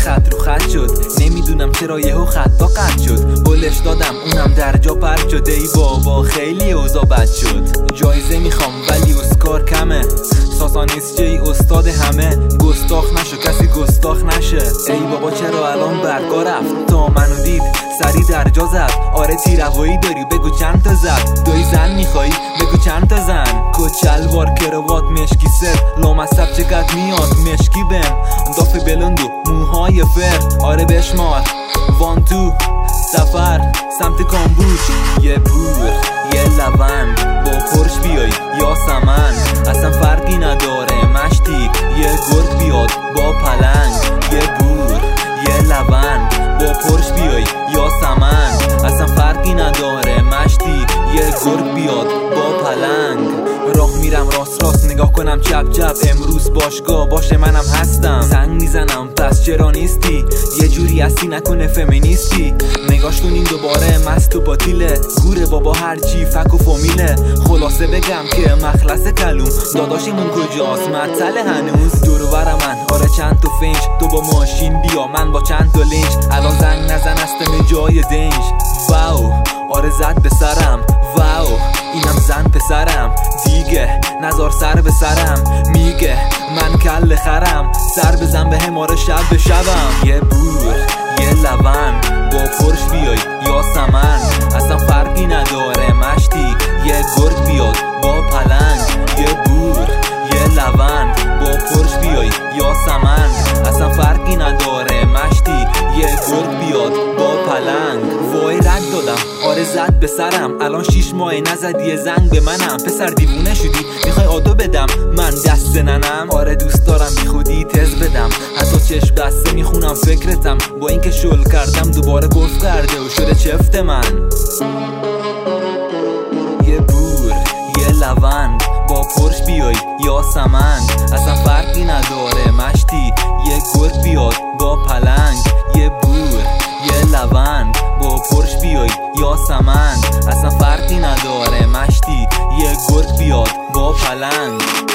خط رو خط شد، نمیدونم چرا یهو خطا قطع شد. بلش دادم اونم در جا پرت شد. ای بابا خیلی اوضاع بد شد. جایزه میخوام ولی اسکار کمه. ساسانیست جی استاد همه. گستاخ نشو کسی گستاخ نشه. ای بابا چرا الان برگا رفت؟ تا منو دید سری در جا زد. آره تیروایی داری بگو چند تا زد. دوی زن میخوایی بگو چند تا زن. کچلوار کروات مشکی سر لامصب چقدر میاد مشکی بم. داف بلند و موهای فر. آره بشمار وان تو سفر سمت کامبوج. یه بور یه لبن با پرش بیای یا سمن اصلا فرقی نداره مشتی. یه گرگ بیاد با پلنگ. یه بور یه لبن با پرش بیای یا سمن اصلا فرقی نداره مشتی. یه گرگ بیاد با پلنگ. راه میرم راست نگاه کنم چپ چپ. امروز باشگاه باشه منم هستم. زنگ میزنم پس چرا نیستی؟ یه جوری هستی نکنه فمینیستی. نگاش کنین دوباره مست و باطیله. گوره بابا هرچی فک و فامیله. خلاصه بگم که مخلص کلوم داداشمون کجاست معطل هنوز. دور و بر من آره چند تا فنج. تو با ماشین بیا من با چند تا لنج. الان زنگ نزن استم جای دنج. واو آره زد به سرم. واو اینم زن پسرم. دیگه نزار سر به سرم. میگه من کل خرم. سر بزن به هم آره شب به شبم. یه بور یه لبن با پرش بیای یا سمن اصلا فرقی نداره مشتی. یه گرگ بیاد با پلنگ. یه بور یه لبن با پرش بیای یا سمن اصلا فرقی نداره مشتی. یه گرگ بیاد با پلنگ. وای رد دادم آره زد به سرم. الان 6 ماه نزدی زنگ به منم. پسر دیوونه شدی میخوای آدو بدم من دست ننم؟ آره دوست دارم بی خودی تز بدم. حتی چشم بسته میخونم فکرتم. با اینکه شل کردم دوباره گفت کرده و شده چفت من. یه بور یه لبن با پرش بیای یا سمن اصلا فرقی نداره مشتی. یه گرگ بیاد با پلنگ. یه بور یه لبن با پرش بیای یا سمن اصلا فرقی نداره مشتی. یه گرگ بیاد با پلنگ.